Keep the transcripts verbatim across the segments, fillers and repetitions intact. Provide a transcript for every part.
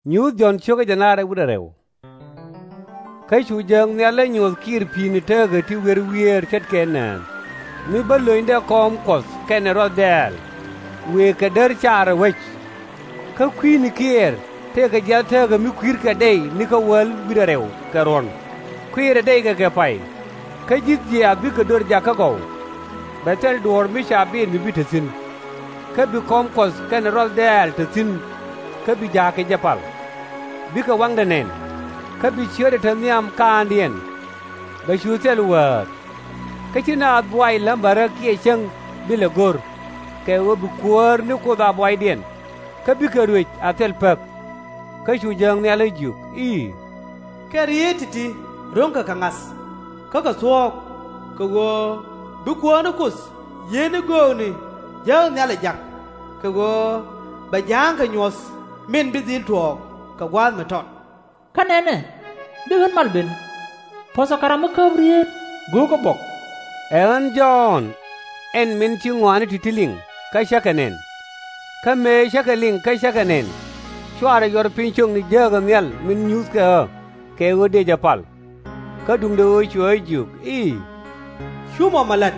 Nyuth John choke janare wudareu. Kai chu jang nyale nyuth kir pini tege ti wer wier chet kenan. Mi balo inde kom kos kene rodel. We ka der chara wech. Ka kwini kier tege jal tege mi kwir ka day ni ka wal wudareu karon. Kwir day ka ke pai. Ka jit je abi ka dor jaka go. Betel dor mi shabin mi bitesin. Ka bi kom kos kene rodel tesin. Ka bi jake japal. Bi ka wang danen. Ka bi chere tamiam kandien. Ba shu tel word. Ka china boy lambara ki chang bilagor. Ka wo bu kuor ni ko da boy dien. Ka bi ka ruich atel pek. Ka shu jang ne ala juk i. Ka rietiti ronka kangas. Ka ka suok. Ka wo bu kuor ni kus. Ye ni go ni. Jang ne ala jak. Ka wo ba jang ka nyos. Min bi din tuok. Ka wan me tot. Kanene, dengan malbin. Posa karamu kabriet, go ko bok. Ewan John, en min chi ngwani titiling, ka shakanen. Ka me shakaling ka shakanen. Chwara yor pinchong ni jaga mial min news ka ke wo de japal. Ka dung de wo choi juk i. Shuma malat.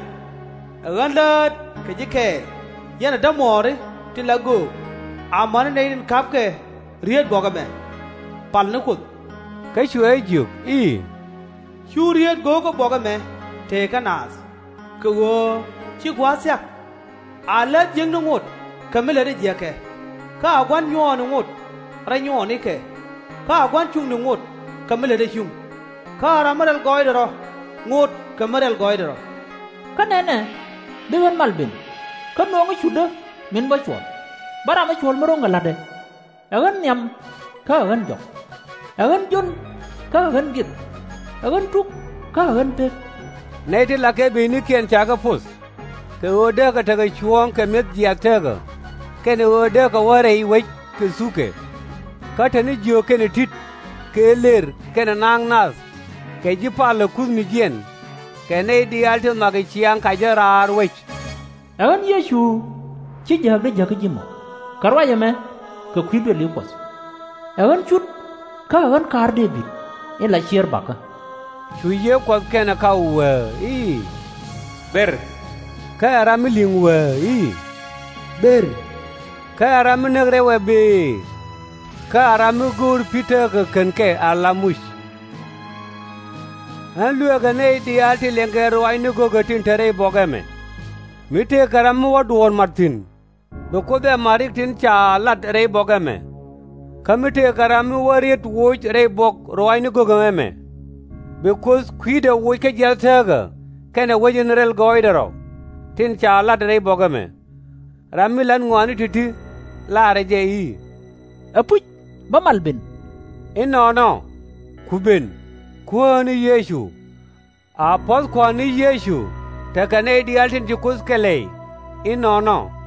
Agandat ka jike. Yana damore tilago. Amane nein kapke riet bogame. Pal na kut. Ka choi juk i. Chu riet go ko bogame te kanas. Ka wo chi kwa syak. Alat jeng no ngot. Kamela de jake. Ka agwan nyo no ngot. Ra nyo ni ke. Ka agwan chung no ngot. Kamela de chung. Ka ramadal goy dero. Ngot kamadal goy dero. Kanene, dengan malbin. Ka nongo chuda min ba chwal. Bara ma chwal marong galade. Agan nyam ka agan jok. Agan jun ka agan git. Agan truk ka agan pek. Nay ti lake bini kien chaka pus. Ke ode ka taga chuang ke met jiak taga. Ke ne ode ka ware i wech ke suke. Ka tani jio ke ne tit. Ke ler ke ne nang nas. Ke jipa le kuz ni jien. Ke ne di alte magi chiang ka jarar wech. Agan Yeshu chi jak de jak jimo. Karwa yame ka kwidwe liukwas. Agan chut ka agan kar David. In la chier baka. Chu ye kwa kena ka uwe i. Ber. Ka arami lingwe i. Ber. Ka arami negrewe be. Ka arami gur pita ka kenke alamush. An luwe ka ne di alti lengero aini go gatin tere bogame. Mite karami waduon martin. Dokode marik tin cha lat rei bogame. Kamite karami wariet woj rei bog roaini go game. Because kwida woj ke jaltaga. Kene wajin rel goidero. Tin cha lat rei bogame. Rami lan ngwani titi la reje i. Apuj ba malbin. Ino no. Kubin. Kwani Yeshu. Apos kwani Yeshu. Takane di altin jukus kelei. Ino no.